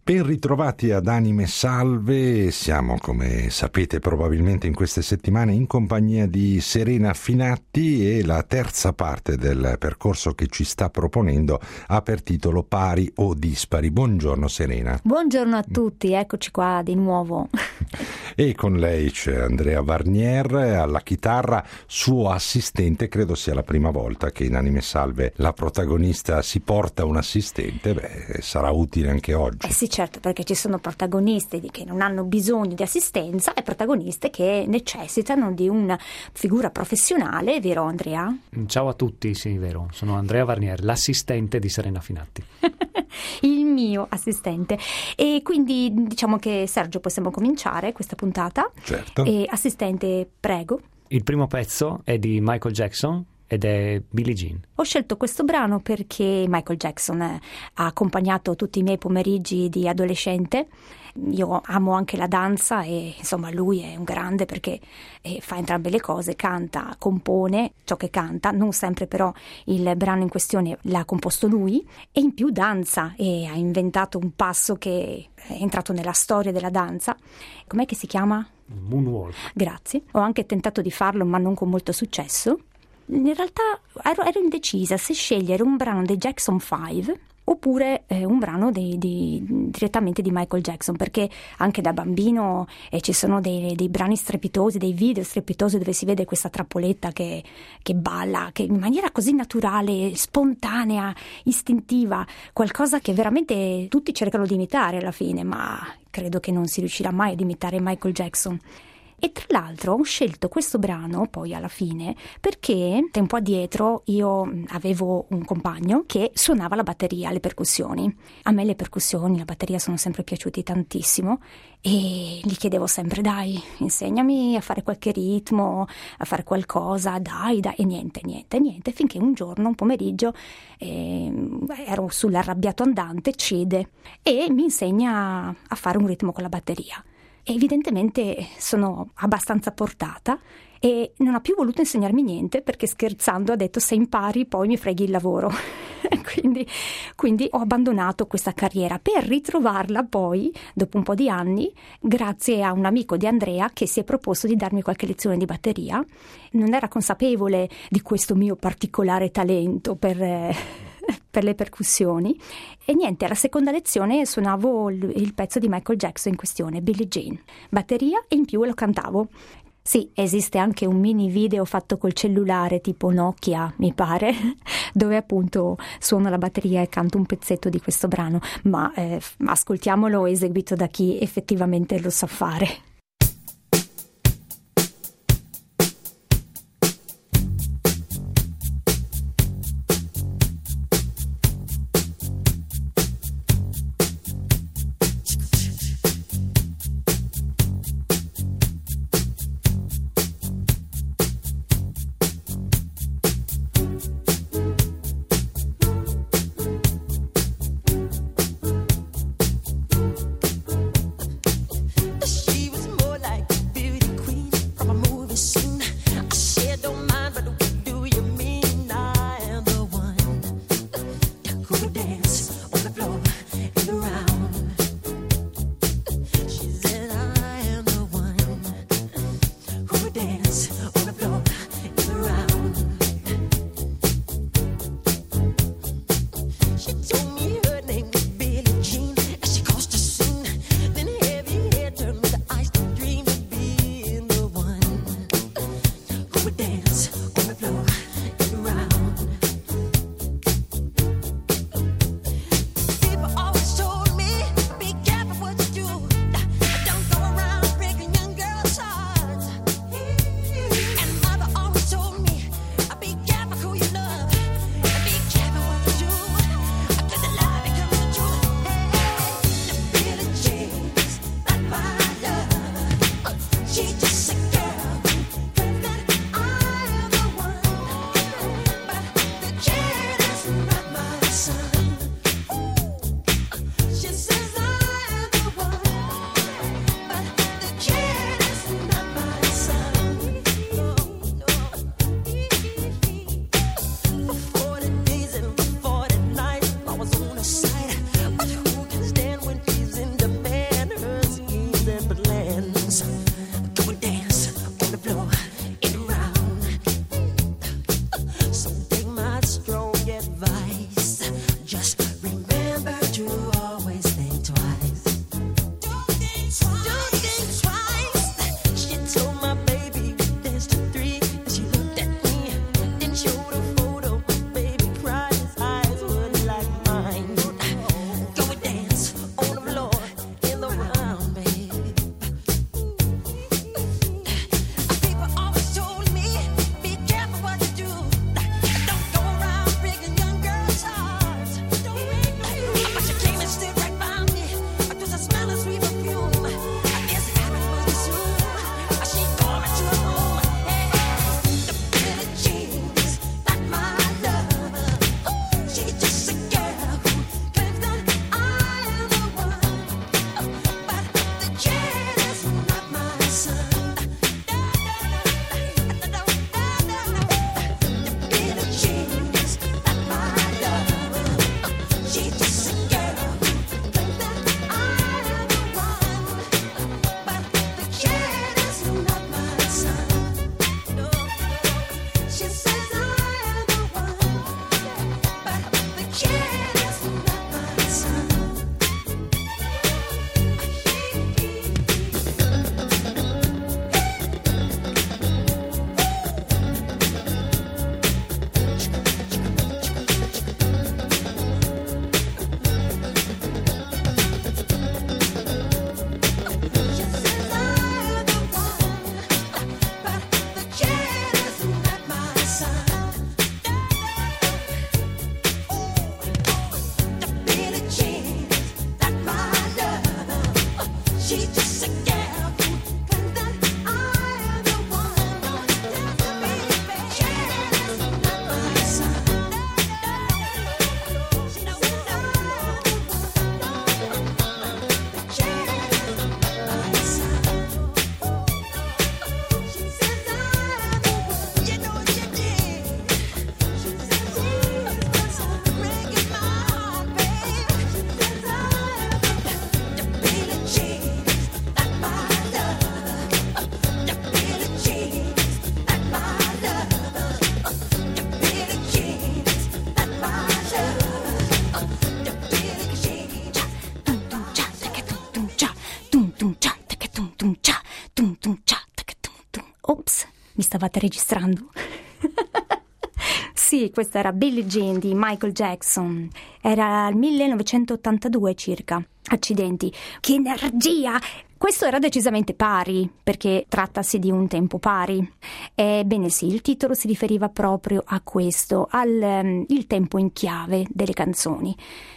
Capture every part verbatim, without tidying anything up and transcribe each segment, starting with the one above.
Ben ritrovati ad Anime Salve, siamo come sapete probabilmente in queste settimane in compagnia di Serena Finatti e la terza parte del percorso che ci sta proponendo ha per titolo Pari o Dispari. Buongiorno Serena. Buongiorno a tutti, eccoci qua di nuovo. E con lei c'è Andrea Varnier alla chitarra, suo assistente. Credo sia la prima volta che in Anime Salve la protagonista si porta un assistente, beh sarà utile anche oggi. Eh sì, certo, perché ci sono protagonisti che non hanno bisogno di assistenza e protagoniste che necessitano di una figura professionale, vero Andrea? Ciao a tutti, sì, vero, sono Andrea Varnier, l'assistente di Serena Finatti. Il mio assistente. E quindi diciamo che Sergio possiamo cominciare questa puntata. Certo. E assistente, prego. Il primo pezzo è di Michael Jackson ed è Billie Jean. Ho scelto questo brano perché Michael Jackson ha accompagnato tutti i miei pomeriggi di adolescente. Io amo anche la danza e insomma lui è un grande perché fa entrambe le cose, canta, compone ciò che canta, non sempre però il brano in questione l'ha composto lui, e in più danza e ha inventato un passo che è entrato nella storia della danza. Com'è che si chiama? Moonwalk. Grazie. Ho anche tentato di farlo ma non con molto successo. In realtà ero, ero indecisa se scegliere un brano dei Jackson cinque oppure eh, un brano dei, di, direttamente di Michael Jackson, perché anche da bambino eh, ci sono dei, dei brani strepitosi, dei video strepitosi dove si vede questa trappoletta che, che balla che in maniera così naturale, spontanea, istintiva, qualcosa che veramente tutti cercano di imitare alla fine, ma credo che non si riuscirà mai ad imitare Michael Jackson. E tra l'altro ho scelto questo brano poi alla fine perché tempo addietro io avevo un compagno che suonava la batteria, le percussioni. A me le percussioni, la batteria sono sempre piaciuti tantissimo e gli chiedevo sempre: dai, insegnami a fare qualche ritmo, a fare qualcosa, dai, dai, e niente, niente, niente, finché un giorno, un pomeriggio, eh, ero sull'arrabbiato andante, cede e mi insegna a fare un ritmo con la batteria. Evidentemente sono abbastanza portata e non ha più voluto insegnarmi niente perché scherzando ha detto: se impari poi mi freghi il lavoro. quindi, quindi ho abbandonato questa carriera per ritrovarla poi dopo un po' di anni grazie a un amico di Andrea che si è proposto di darmi qualche lezione di batteria. Non era consapevole di questo mio particolare talento per... Eh, per le percussioni e niente, alla seconda lezione suonavo il, il pezzo di Michael Jackson in questione, Billie Jean, batteria, e in più lo cantavo. Sì, esiste anche un mini video fatto col cellulare tipo Nokia, mi pare, dove appunto suono la batteria e canto un pezzetto di questo brano, ma eh, ascoltiamolo eseguito da chi effettivamente lo sa fare. She was Ops, mi stavate registrando? Sì, questa era Billie Jean di Michael Jackson. Era il millenovecentottantadue circa. Accidenti, che energia! Questo era decisamente pari, perché trattasi di un tempo pari. Ebbene sì, il titolo si riferiva proprio a questo, al um, il tempo in chiave delle canzoni.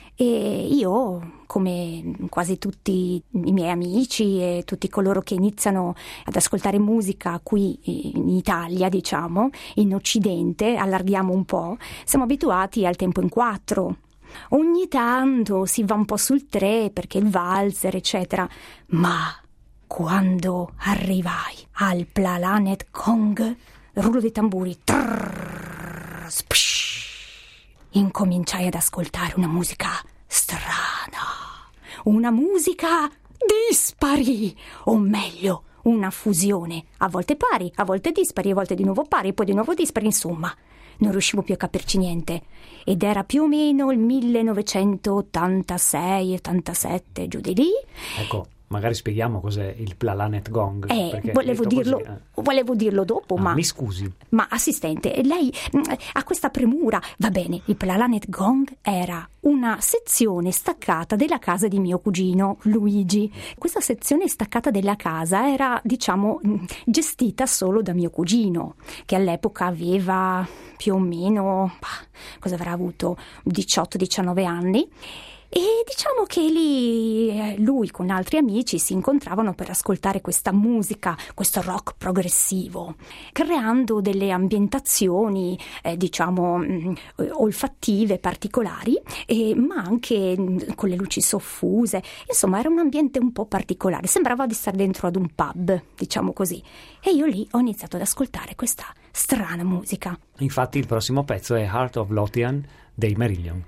E io, come quasi tutti i miei amici e tutti coloro che iniziano ad ascoltare musica qui in Italia, diciamo, in Occidente, allarghiamo un po', siamo abituati al tempo in quattro. Ogni tanto si va un po' sul tre perché il valzer, eccetera, ma quando arrivai al Plalanet Gong, rullo di tamburi, trrr, spsh, incominciai ad ascoltare una musica strana, una musica dispari, o meglio, una fusione, a volte pari, a volte dispari, a volte di nuovo pari, poi di nuovo dispari, insomma. Non riuscivo più a capirci niente, ed era più o meno il millenovecentottantasei ottantasette, giù di lì. Ecco, magari spieghiamo cos'è il Plalanet Gong. Eh, volevo dirlo, così, eh. volevo dirlo dopo, ah, ma... Mi scusi. Ma assistente, lei mh, ha questa premura. Va bene, il Plalanet Gong era una sezione staccata della casa di mio cugino Luigi. Questa sezione staccata della casa era, diciamo, gestita solo da mio cugino, che all'epoca aveva più o meno, cosa avrà avuto, diciotto diciannove anni. E diciamo che lì lui con altri amici si incontravano per ascoltare questa musica, questo rock progressivo, creando delle ambientazioni eh, diciamo mh, olfattive particolari, eh, ma anche mh, con le luci soffuse. Insomma, era un ambiente un po' particolare, sembrava di stare dentro ad un pub, diciamo così. E io lì ho iniziato ad ascoltare questa strana musica. Infatti il prossimo pezzo è Heart of Lothian dei Marillion.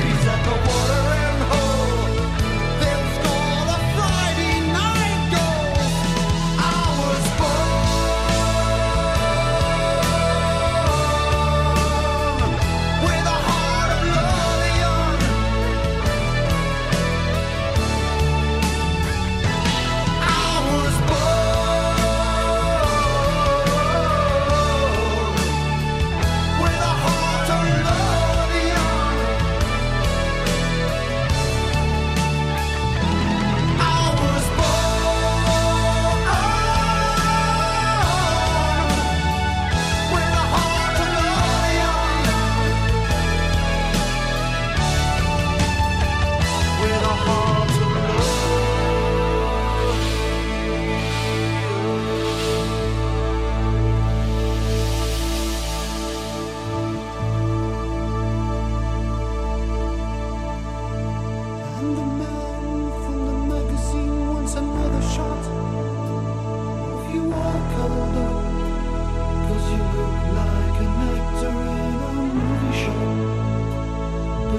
Go!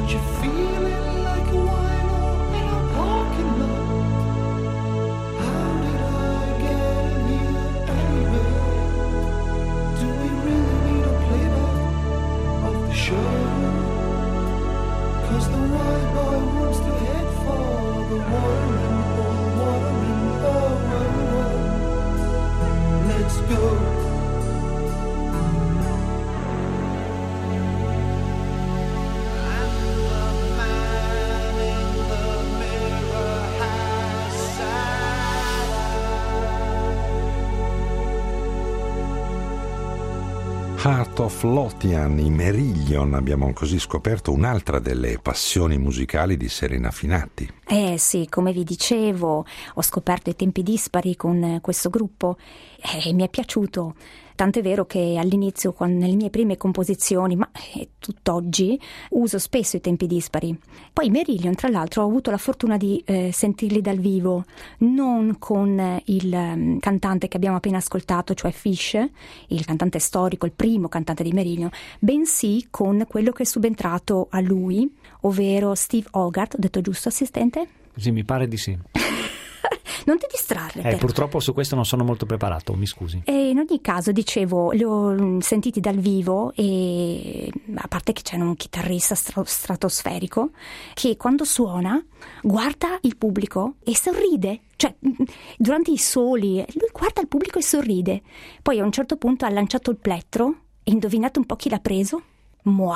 Heart of Lothian, i Marillion, abbiamo così scoperto un'altra delle passioni musicali di Serena Finatti. Eh sì, come vi dicevo, ho scoperto i tempi dispari con questo gruppo e mi è piaciuto. Tant'è vero che all'inizio, nelle mie prime composizioni, ma eh, tutt'oggi, uso spesso i tempi dispari. Poi i Marillion, tra l'altro, ho avuto la fortuna di eh, sentirli dal vivo, non con il um, cantante che abbiamo appena ascoltato, cioè Fish, il cantante storico, il primo cantante di Marillion, bensì con quello che è subentrato a lui, ovvero Steve Hogarth. Ho detto giusto, assistente? Sì, mi pare di sì. Non ti distrarre. Eh, purtroppo su questo non sono molto preparato, mi scusi. E in ogni caso, dicevo, li ho sentiti dal vivo e a parte che c'è un chitarrista stra- stratosferico che quando suona guarda il pubblico e sorride. Cioè, durante i soli, lui guarda il pubblico e sorride. Poi a un certo punto ha lanciato il plettro e indovinate un po' chi l'ha preso? Moi.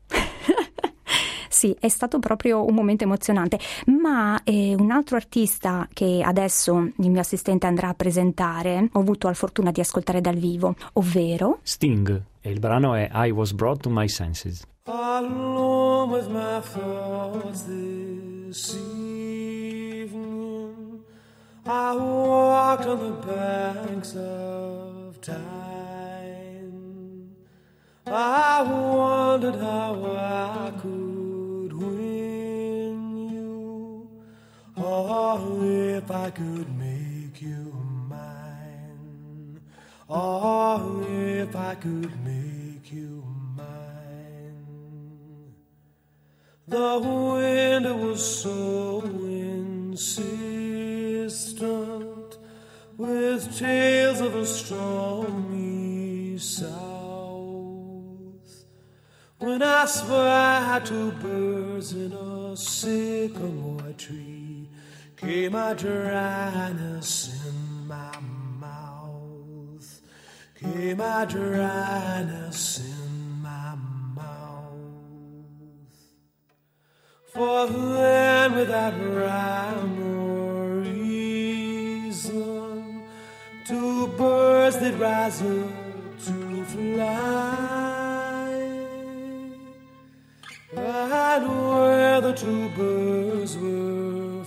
Sì, è stato proprio un momento emozionante, ma eh, un altro artista che adesso il mio assistente andrà a presentare, ho avuto la fortuna di ascoltare dal vivo, ovvero Sting, e il brano è I Was Brought to My Senses. Alone with my thoughts this evening, I walked on the banks of time. I wondered how I could win you, or if I could make you mine, or if I could make you mine. The wind was so insistent, with tales of a stormy south. When I spied two birds in a sycamore tree, came a dryness in my mouth, came a dryness in my mouth. For then without rhyme or reason, two birds did rise up to fly. And where the two birds were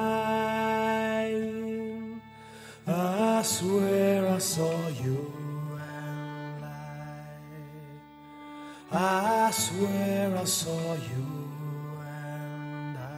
flying, I swear I saw you and I, I swear I saw you and I.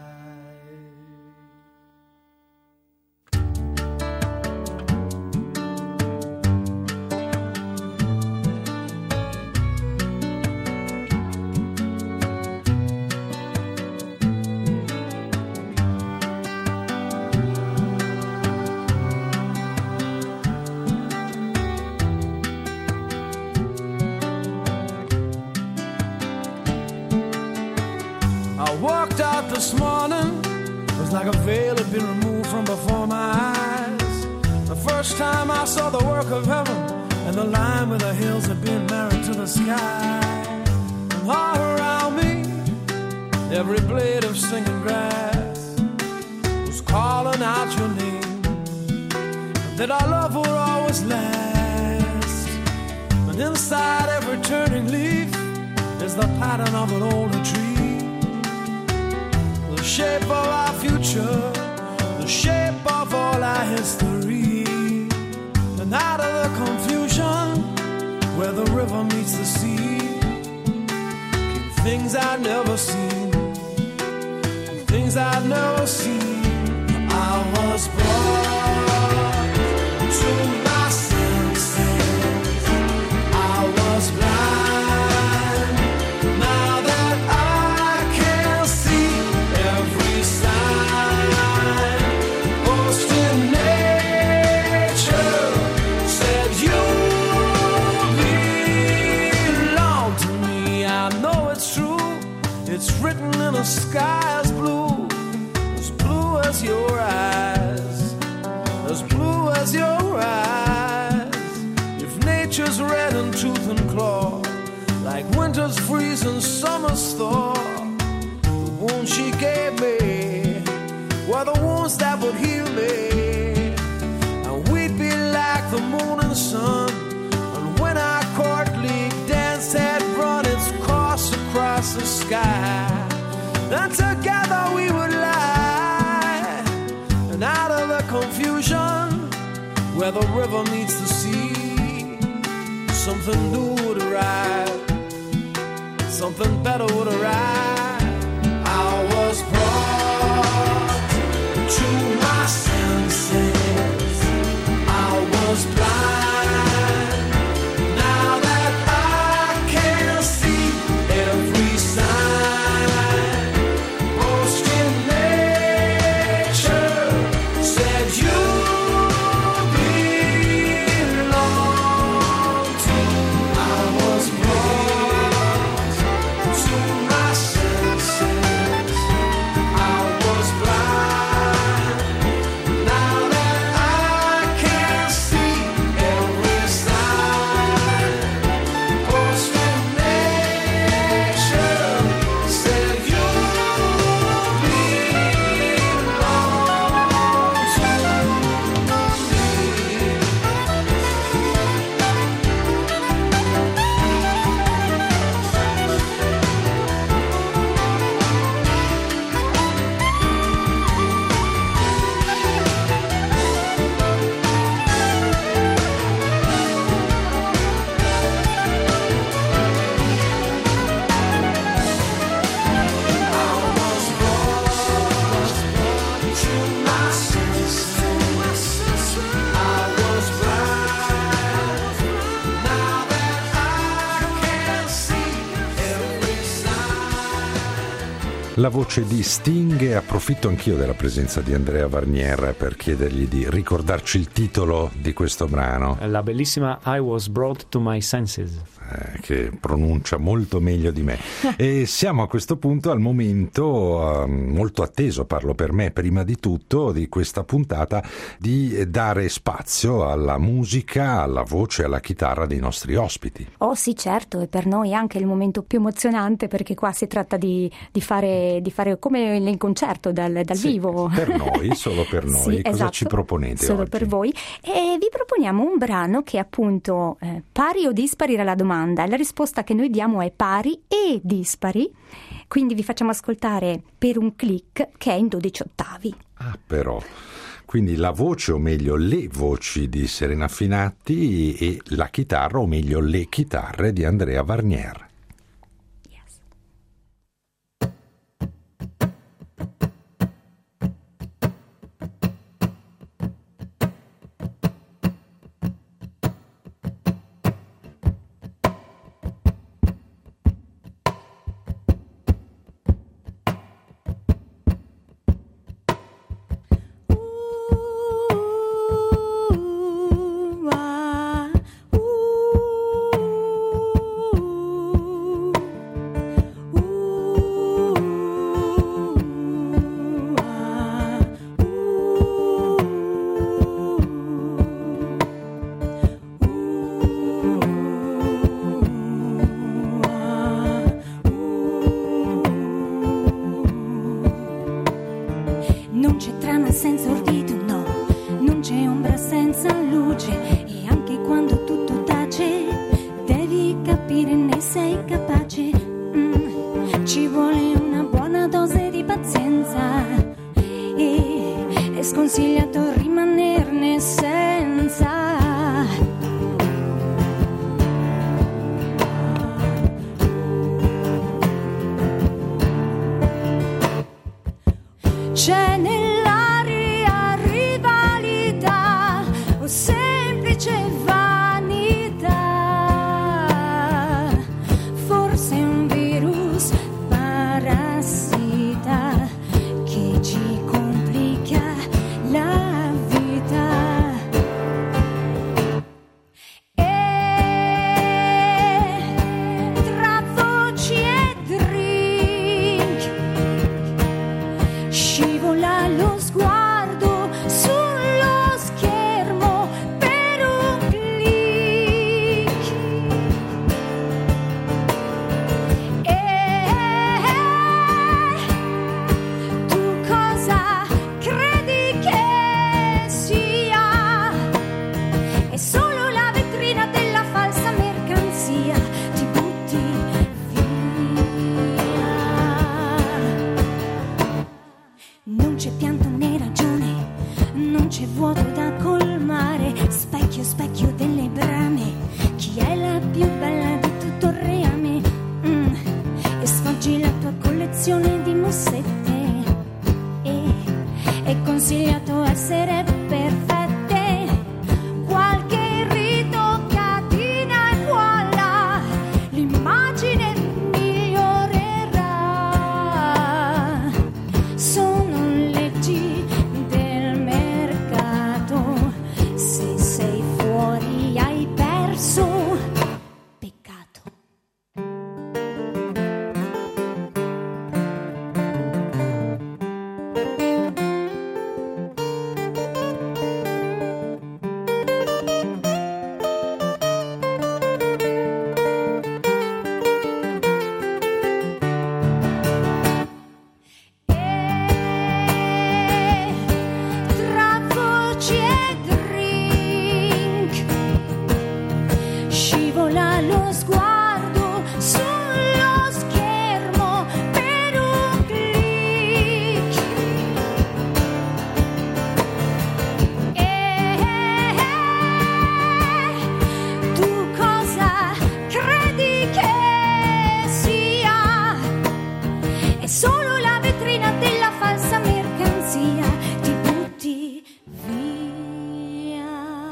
This morning it was like a veil had been removed from before my eyes. The first time I saw the work of heaven, and the line where the hills had been married to the sky. And all around me, every blade of singing grass was calling out your name, that our love would always last. And inside every turning leaf is the pattern of an older tree, the shape of our future, the shape of all our history. And out of the confusion where the river meets the sea came things I'd never seen, things I'd never seen. I was brought to my senses, I was blind, now that I can where the river meets the sea. Something new would arrive, something better would arrive. I was brought to my senses, I was blind, now that I can see every sign. Most in nature said you belong to. I was brought to my senses, I was blind, now that I can see every sign. Most in nature said you belong to La voce di Sting, e approfitto anch'io della presenza di Andrea Varnier per chiedergli di ricordarci il titolo di questo brano. La bellissima I Was Brought to My Senses. Eh, che pronuncia molto meglio di me. E siamo a questo punto al momento eh, molto atteso, parlo per me prima di tutto, di questa puntata, di dare spazio alla musica, alla voce, alla chitarra dei nostri ospiti. Oh sì, certo, e per noi anche il momento più emozionante, perché qua si tratta di, di, fare, di fare come in concerto dal, dal sì, vivo. Per noi, solo per noi. Sì, Cosa esatto, ci proponete solo oggi? Per voi. E vi proponiamo un brano che è appunto eh, pari o dispari era la domanda. La risposta che noi diamo è pari e dispari. Quindi vi facciamo ascoltare Per un click, che è in dodici ottavi. Ah, però... Quindi la voce, o meglio le voci di Serena Finatti, e la chitarra, o meglio le chitarre di Andrea Varnier. Ooh, ah, ooh. vuoto da colmare, specchio, specchio delle brame, chi è la più bella di tutto il reame? Mm. E sfoggi la tua collezione di mossette, e è consigliato essere perfette, qualche ritoccatina e voilà, l'immagine migliorerà. Sono leggi del mercato, se sei fuori hai perso, peccato. Tra voci e drink scivola lo sguardo sullo schermo per un click. E tu cosa credi che sia? È solo la vetrina della falsa mercanzia, ti butti via.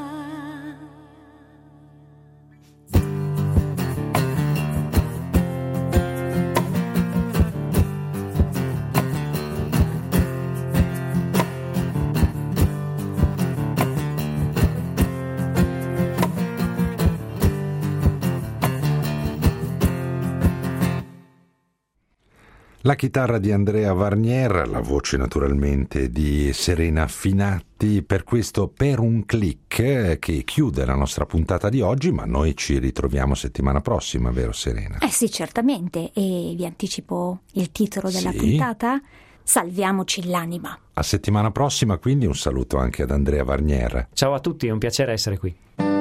La chitarra di Andrea Varnier, la voce naturalmente di Serena Finatti, per questo Per un click che chiude la nostra puntata di oggi, ma noi ci ritroviamo settimana prossima, vero Serena? Eh sì, certamente, e vi anticipo il titolo della Sì. puntata: Salviamoci l'anima. A settimana prossima, quindi un saluto anche ad Andrea Varnier. Ciao a tutti, è un piacere essere qui.